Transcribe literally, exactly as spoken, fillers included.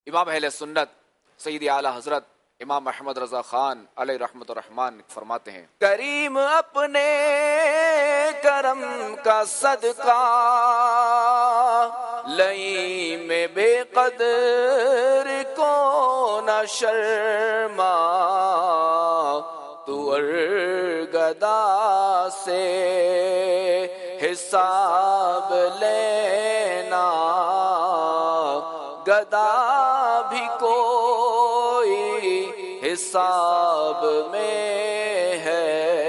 इमाम अहले सुन्नत सैयद आला हजरत इमाम अहमद रजा खान अलैहि रहमत व रहमान फरमाते हैं, करीम अपने करम का सदका लई में बेकदर को न शर्मा, तू गदा से हिसाब लेना, गदा भी कोई हिसाब में है।